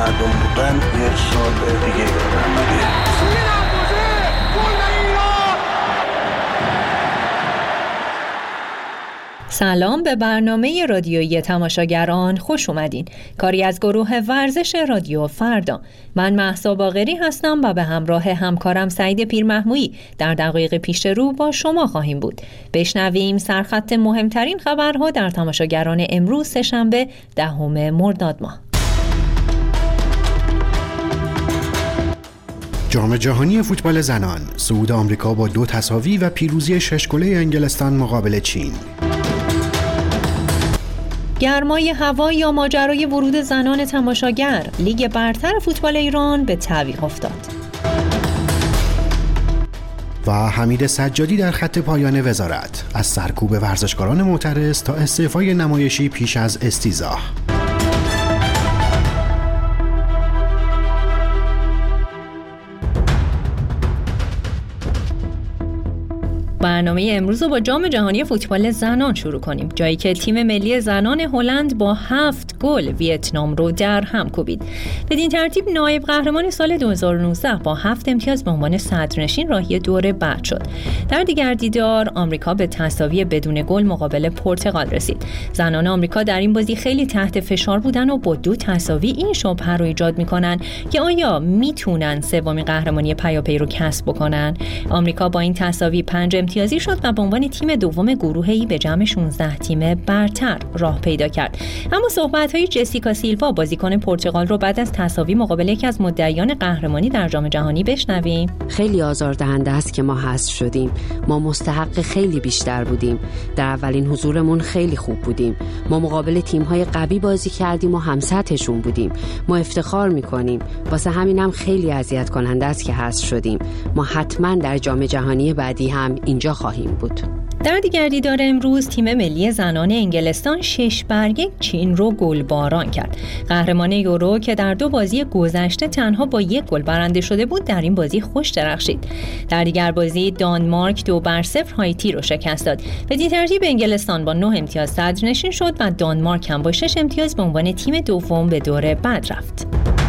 مردم بودن یه سال دیگه یادم. سلام به برنامه رادیویی تماشاگران، خوش اومدین. کاری از گروه ورزش رادیو فردا. من مهسا باقری هستم و به همراه همکارم سعید پیرمحمودی در دقایق پیش رو با شما خواهیم بود. بشنویم سرخط مهمترین خبرها در تماشاگران امروز سه‌شنبه 10 مرداد ماه. جام جهانی فوتبال زنان، صعود آمریکا با 2 تساوی و پیروزی 6 گله انگلستان مقابل چین. گرمای هوا یا ماجرای ورود زنان تماشاگر، لیگ برتر فوتبال ایران به تعویق افتاد. و حمید سجادی در خط پایان وزارت، از سرکوب ورزشکاران معترض تا استعفای نمایشی پیش از استیضاح. برنامه امروز رو با جام جهانی فوتبال زنان شروع کنیم، جایی که تیم ملی زنان هلند با 7 گل ویتنام رو در هم کوبید. بدین ترتیب نایب قهرمان سال 2019 با 7 امتیاز به عنوان صدرنشین راهی دور بعد شد. در دیگر دیدار آمریکا به تساوی بدون گل مقابل پرتغال رسید. زنان آمریکا در این بازی خیلی تحت فشار بودن و با 2 تساوی این شبهه رو ایجاد میکنن که آیا میتونن سومین قهرمانی پیاپی رو کسب بکنن. آمریکا با این تساوی 5 امتیازی شد و به عنوان تیم دوم گروهی به جمع 16 تیم برتر راه پیدا کرد. اما صحبت‌های جسیکا سیلوا بازیکن پرتغال رو بعد از تساوی مقابل یکی از مدعیان قهرمانی در جام جهانی بشنویم. خیلی آزاردهنده است که ما حذف شدیم. ما مستحق خیلی بیشتر بودیم. در اولین حضورمون خیلی خوب بودیم. ما مقابل تیم‌های قوی بازی کردیم و همسطحشون بودیم. ما افتخار می‌کنیم. واسه همینم خیلی اذیت کننده است که حذف شدیم. ما حتما در جام جهانی بعدی هم اینجا خواهیم بود. در دیگر دیدار امروز تیم ملی زنان انگلستان 6-1 چین رو گلباران کرد. قهرمان یورو که در 2 بازی گذشته تنها با 1 گل برنده شده بود در این بازی خوش درخشید. در دیگر بازی دانمارک 2-0 هایتی رو شکست داد. بدین ترتیب انگلستان با 9 امتیاز صدرنشین شد و دانمارک هم با 6 امتیاز به عنوان تیم دوم به دور بعد رفت.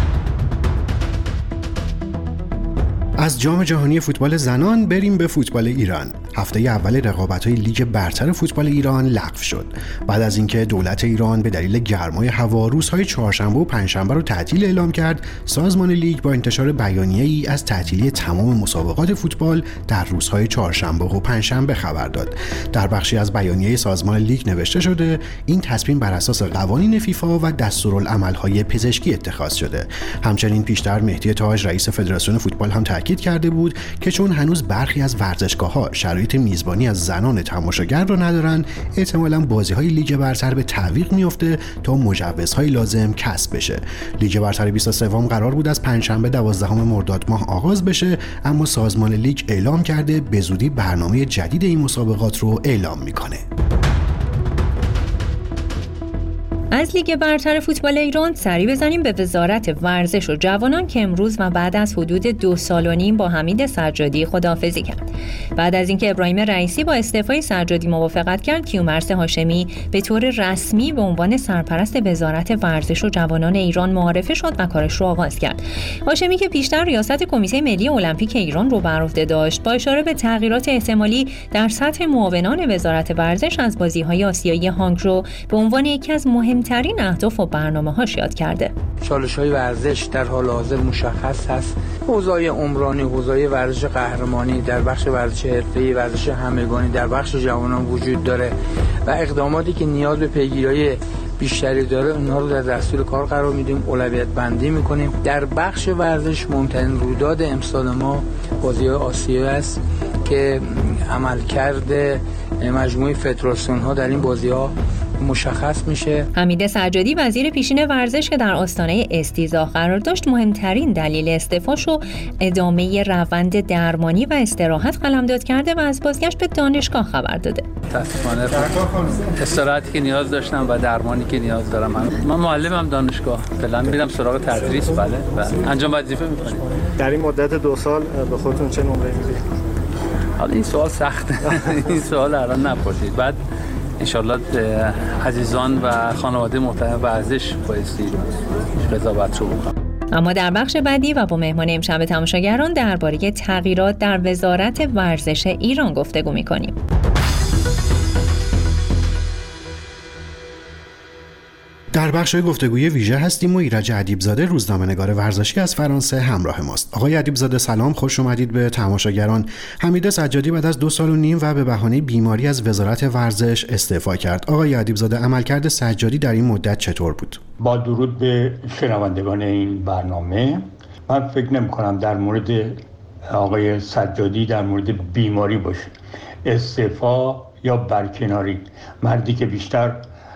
از جام جهانی فوتبال زنان بریم به فوتبال ایران. هفته اول رقابت‌های لیگ برتر فوتبال ایران لغو شد. بعد از اینکه دولت ایران به دلیل گرمای هوا روزهای چهارشنبه و پنجشنبه رو تعطیل اعلام کرد، سازمان لیگ با انتشار بیانیه‌ای از تعطیلی تمام مسابقات فوتبال در روزهای چهارشنبه و پنجشنبه خبر داد. در بخشی از بیانیه سازمان لیگ نوشته شده این تصمیم بر اساس قوانین فیفا و دستورالعمل‌های پزشکی اتخاذ شده. همچنین پیشتر مهدی تاج رئیس فدراسیون فوتبال هم تاکید کرده بود که چون هنوز برخی از ورزشگاه‌ها شرایط میزبانی از زنان تماشاگر رو ندارن، احتمالاً بازی‌های لیگ برتر به تعویق میفته تا مجوزهای لازم کسب بشه. لیگ برتر 23 قرار بود از پنجشنبه 12 مرداد ماه آغاز بشه، اما سازمان لیگ اعلام کرده به زودی برنامه جدید این مسابقات رو اعلام میکنه. از لیگ برتر فوتبال ایران سری بزنیم به وزارت ورزش و جوانان که امروز و بعد از حدود 2 سال و نیم با حمید سجادی خداحافظی کرد. بعد از اینکه ابراهیم رئیسی با استعفای سجادی موافقت کرد، کیومرث هاشمی به طور رسمی به عنوان سرپرست وزارت ورزش و جوانان ایران معرفی شد و کارش رو آغاز کرد. هاشمی که پیشتر ریاست کمیته ملی المپیک ایران رو بر عهده داشت، با اشاره به تغییرات احتمالی در سطح معاونان وزارت ورزش از بازی‌های آسیایی هانگژو به عنوان یکی از مهمترین اهداف و برنامه‌هاش یاد کرده. چالش‌های ورزش در حال حاضر مشخص هست. حوزه‌های عمرانی، حوزه‌های ورزش قهرمانی، در بخش ورزش حرفه‌ای، ورزش همگانی در بخش جوانان وجود داره و اقداماتی که نیاز به پیگیری بیشتری داره اونها رو در دستور کار قرار میدیم، اولویت بندی میکنیم. در بخش ورزش مهمترین رویداد امسال ما بازی‌های آسیایی است که عملکرد مجموعه فدراسیون‌ها در این بازی‌ها مشخص میشه. حمید سجادی وزیر پیشین ورزش که در آستانه استیضاح قرار داشت، مهمترین دلیل استعفاش رو ادامه روند درمانی و استراحت قلمداد کرده و از بازگشت به دانشگاه خبر داده. متاسفانه استراحتی که نیاز داشتم و درمانی که نیاز دارم. من معلمم دانشگاه، فعلا میرم سراغ تدریس و انجام وظیفه میکنیم. در این مدت 2 سال به خودتون چه نمره میدید؟ حالا این سوال سخته. این سوال الان نپرسید. بعد انشالله عزیزان و خانواده محترم ورزش بایستی قضاوت رو بکنم. اما در بخش بعدی و با مهمان امشب تماشاگران درباره تغییرات در وزارت ورزش ایران گفتگو می‌کنیم. در بخش گفتگوی ویژه هستیم و ایرج ادیبزاده روزنامه‌نگار ورزشی از فرانسه همراه ماست. آقای ادیبزاده سلام، خوش اومدید به تماشاگران. حمید سجادی بعد از 2.5 سال و به بهانه بیماری از وزارت ورزش استعفا کرد. آقای ادیبزاده، عملکرد سجادی در این مدت چطور بود؟ با درود به شنوندگان این برنامه، من فکر نمی‌کنم در مورد آقای سجادی در مورد بیماری باشه، استعفا یا برکناری. مردی که بیشتر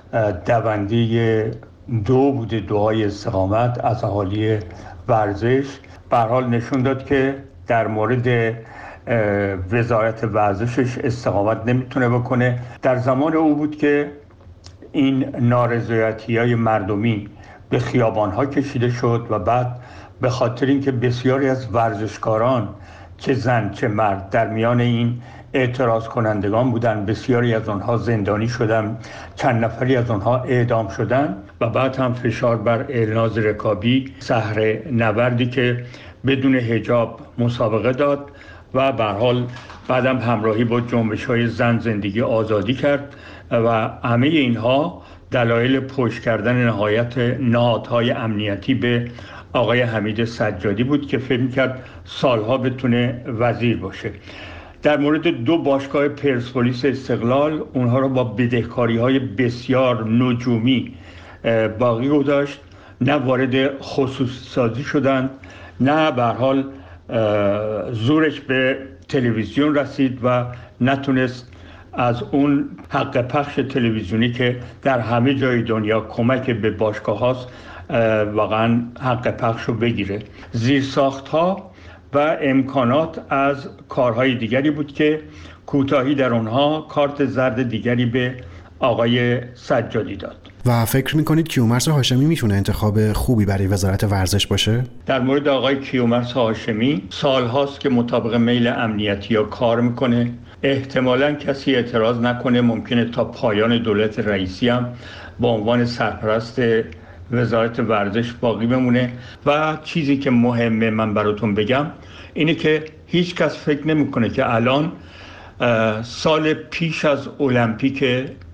دونده دو بوده، دعای استقامت از اهالی ورزش، به هر حال نشون داد که در مورد وزارت ورزشش استقامت نمیتونه بکنه. در زمان او بود که این نارضایتی‌های مردمی به خیابان‌ها کشیده شد و بعد به خاطر اینکه بسیاری از ورزشکاران چه زن چه مرد در میان این اعتراض کنندگان بودن، بسیاری از آنها زندانی شدن، چند نفری از آنها اعدام شدن و بعد هم فشار بر الناز رکابی، صحره نوردی که بدون حجاب مسابقه داد و به هر حال بعدم همراهی با جنبش‌های زن زندگی آزادی کرد و همه اینها دلایل پشت کردن نهادهای امنیتی به آقای حمید سجادی بود که فکر می‌کرد سالها بتونه وزیر باشه. در مورد 2 باشگاه پرسپولیس استقلال، اونها رو با بدهکاری‌های بسیار نجومی باقی گذاشت، نه وارد خصوصی سازی شدند، نه به هر حال زورش به تلویزیون رسید و نتونست از اون حق پخش تلویزیونی که در همه جای دنیا کمک به باشگاه هاست واقعا حق پخش رو بگیره. زیرساخت‌ها و امکانات از کارهای دیگری بود که کوتاهی در اونها کارت زرد دیگری به آقای سجادی داد. و فکر میکنید کیومرث هاشمی میتونه انتخاب خوبی برای وزارت ورزش باشه؟ در مورد آقای کیومرث هاشمی سالهاست که مطابق میل امنیتی ها کار میکنه. احتمالاً کسی اعتراض نکنه، ممکنه تا پایان دولت رئیسی هم با عنوان سرپرست وزارت ورزش باقی بمونه. و چیزی که مهمه من براتون بگم اینه که هیچ کس فکر نمیکنه که الان سال پیش از المپیک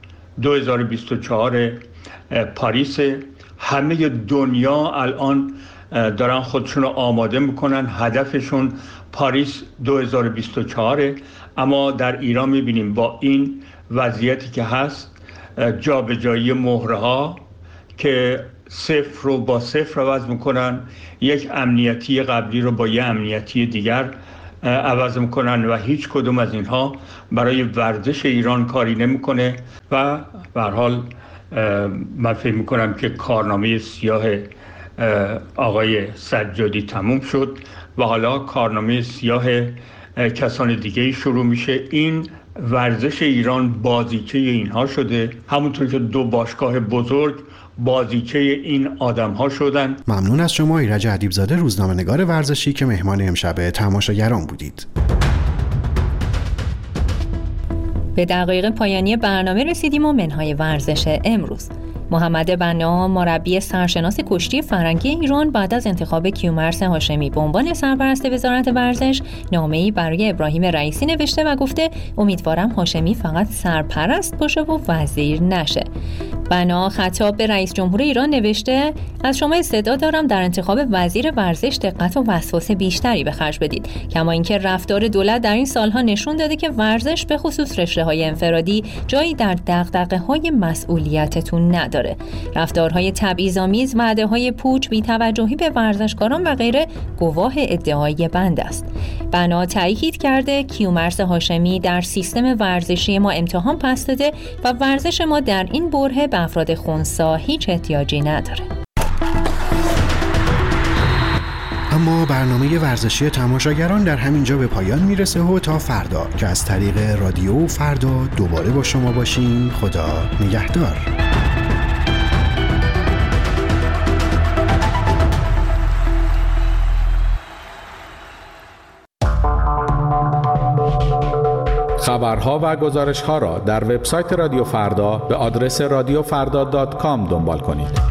2024 پاریس، همه دنیا الان دارن خودشون رو آماده میکنن، هدفشون پاریس 2024. اما در ایران میبینیم با این وضعیتی که هست، جابجایی مهره ها که 0 رو با 0 عوض میکنن، یک امنیتی قبلی رو با یک امنیتی دیگر عوض میکنن و هیچ کدوم از اینها برای ورزش ایران کاری نمیکنه و به هر حال من فکر میکنم که کارنامه سیاه آقای سجادی تموم شد و حالا کارنامه سیاه کسان دیگه شروع میشه. این ورزش ایران بازیچه اینها شده، همونطور که 2 باشگاه بزرگ بازیچه این آدم ها شدن. ممنون از شما ایرج ادیبزاده، روزنامه‌نگار ورزشی که مهمان امشب تماشاگران بودید. به دقایق پایانی برنامه رسیدیم و منهای ورزش امروز. محمد بنا، مربی سرشناس کشتی فرنگی ایران، بعد از انتخاب کیومرث هاشمی به عنوان سرپرست وزارت ورزش نامه‌ای برای ابراهیم رئیسی نوشته و گفته امیدوارم هاشمی فقط سرپرست باشه و وزیر نشه. بنا خطاب به رئیس جمهور ایران نوشته از شما استعداد دارم در انتخاب وزیر ورزش دقت و وسواس بیشتری به خرج بدید، کما اینکه رفتار دولت در این سالها نشون داده که ورزش به خصوص رشته‌های انفرادی جایی در دغدغه‌های مسئولیتتون نداره. رفتارهای تبعیض‌آمیز، وعده‌های پوچ، بی‌توجهی به ورزشکاران و غیره گواه ادعای بند است. بنا تأکید کرده کیومرث هاشمی در سیستم ورزشی ما امتحان پس داده و ورزش ما در این برهه به افراد خنثی هیچ احتیاجی نداره. اما برنامه ورزشی تماشاگران در همین جا به پایان میرسه و تا فردا که از طریق رادیو فردا دوباره با شما باشیم. خدا نگهدار. خبرها و گزارش‌ها را در وبسایت رادیو فردا به آدرس radiofrda.com دنبال کنید.